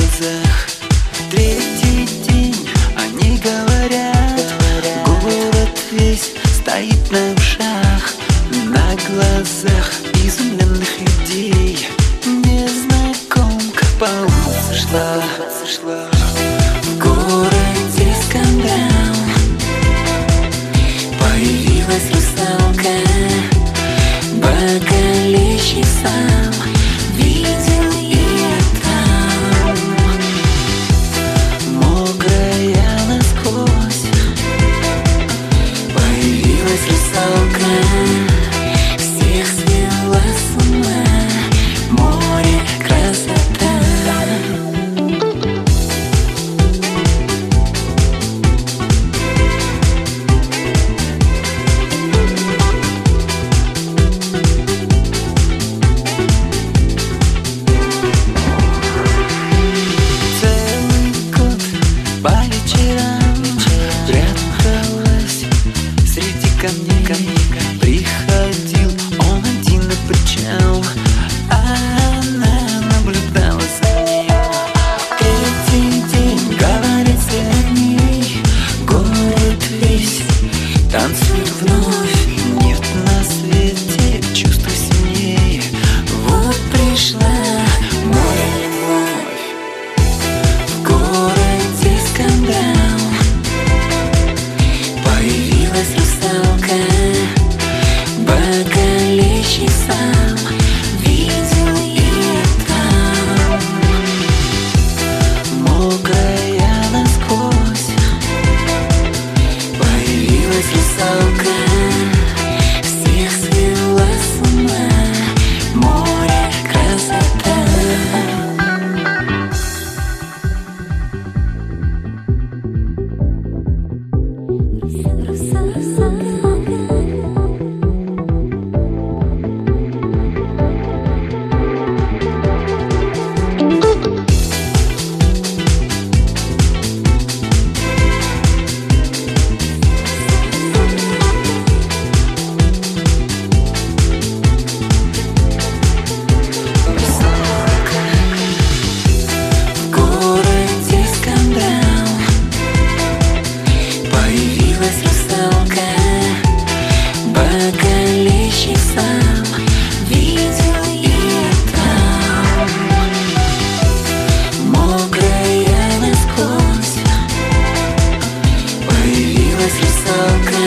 глазах. Третий день, они говорят, город весь стоит на ушах. На глазах изумленных людей незнакомка по улице шла. В городе скандал, появилась русалка. Боголещий сам видел ее там, мокрая насквозь. Появилась русалка, всех свела с ума. Море красота. По вечерам пряталась среди камней. Приходил он один на причал, а она наблюдала за ним. Третий день, говорят о ней, город весь танцует вновь. Нет на свете чувства сильнее. Вот пришла моя любовь. В городе скандал, появилась русалка. Боголещий сам видел ее там, мокрая насквозь. Появилась русалка, всех свела с ума. Море красота. В городе скандал, появилась русалка. Боголещий сам видел ее там, мокрая насквозь. Появилась русалка.